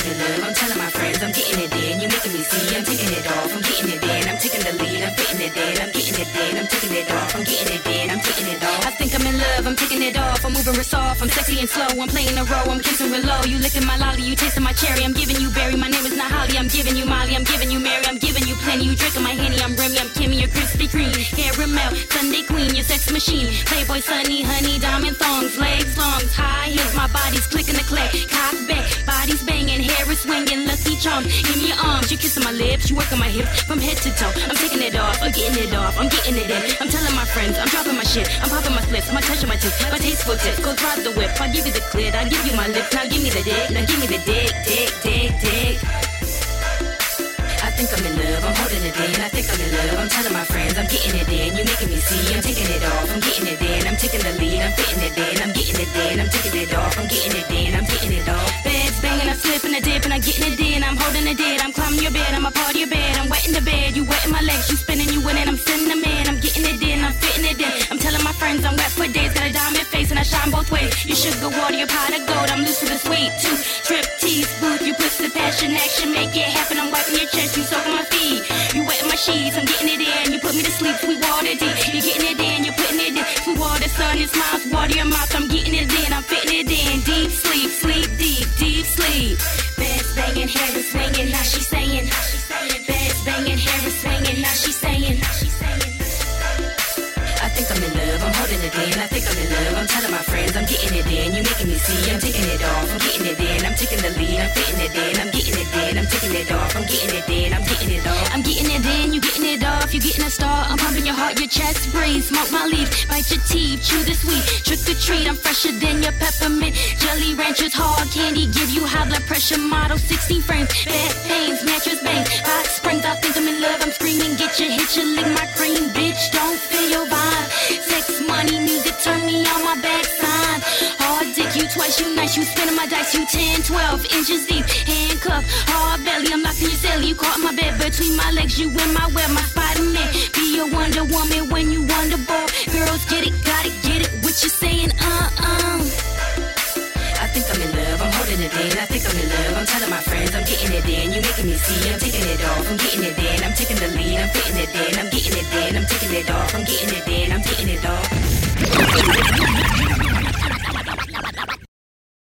I'm in love, I'm telling my friends I'm getting it in. You making me see, I'm taking it off, I'm getting it in. I'm taking the lead, I'm fitting it in. I'm getting it in, I'm taking it off, I'm getting it in. I'm getting it off. I think I'm in love, I'm taking it off. I'm moving real soft, I'm sexy and slow. I'm playing a role, I'm kissing real low. You licking my lolly, you tasting my cherry. I'm giving you berry, my name is not Holly. I'm giving you Molly, I'm giving you Mary. I'm giving you plenty, you drinking my Henny. I'm Remy, I'm Kimmy, you're Krispy Kreme. Caramel, Sunday Queen, your sex machine. Playboy, Sunny, honey, diamond thongs. Legs long, high heels, my body's clicking the clay. Cock back, body's banging, hair is swinging. Lucky charm, give me your arms. You kissing my lips, you working my hips from head to toe. I'm taking it off, I'm getting it off, I'm getting it in. I'm telling my friends, I'm dropping my shit. I'm popping my splits, my touch on my tits, my tasteful tits. Go drive the whip, I'll give you the clit, I'll give you my lips. Now give me the dick, now give me the dick, dick, dick, dick. I think I'm in love, I'm holding it in. I think I'm in love, I'm telling my friends I'm getting it in. You making me see, I'm taking it off, I'm getting it in. I'm taking the lead, I'm fitting it in. I'm getting it in, I'm taking it off, I'm getting it in. I'm getting it off. Beds banging, I'm slipping a dip and I'm getting it in. I'm holding it in, I'm climbing your bed, I'm a part of your bed. I'm wetting the bed, you wetting my legs, you spinning, you winning. I'm sending them in, I'm getting it in, I'm fitting it in. I'm telling my friends I'm wet for days, got a diamond face and I shine both ways. You sugar water, your pot of gold, I'm loose with a sweet tooth. Strip tease, booth, you push the passion, action, make it happen. I'm wiping your chest, you soaking my feet. You wetting my sheets, I'm getting it in. You put me to sleep, sweet water deep. You getting it in, you're putting it in. Sweet water, sun, it smiles, water your mouth. I'm getting it in, I'm fitting it in. Deep sleep, sleep deep, deep sleep. Beds banging, hair is swinging, now she's saying. Beds banging, hair is swinging, now she's saying. I think I'm in love, I'm holding it in. I think I'm in love, I'm telling my friends I'm getting it in. You making me see, I'm taking it off, I'm getting it in. I'm taking the lead, I'm fitting it in. I'm getting it in, I'm taking it off, I'm getting it in. I'm getting it off. I'm getting it in, you getting it off, you getting a star. I'm pumping your heart, your chest breathe. Smoke my leaf, bite your teeth, chew the sweet. Trick or treat, I'm fresher than your peppermint. Jelly Ranchers, hard candy, give you high blood pressure. Model 16 frames, bad pains, mattress bangs, hot springs. I think I'm in love, I'm screaming, get your hit, you lick my cream, bitch. Don't feel your vibe. Sex, money, music, turn me on my backside. Hard dick, you twice, you nice, you spinning my dice, you 10, 12 inches deep, handcuff, hard belly, I'm locked in your celly. You caught my bed between my legs, you in my web, my Spider-Man. Be a Wonder Woman when you wonderful. Girls get it, get it, what you saying, I think I'm in love, I'm holding it in. I think I'm in love, I'm telling my friends I'm getting it in. You making me see, I'm taking it off, I'm getting it in. I'm taking the lead, I'm fitting it in. I'm getting it in, I'm taking it off, I'm getting it in. I'm getting it off.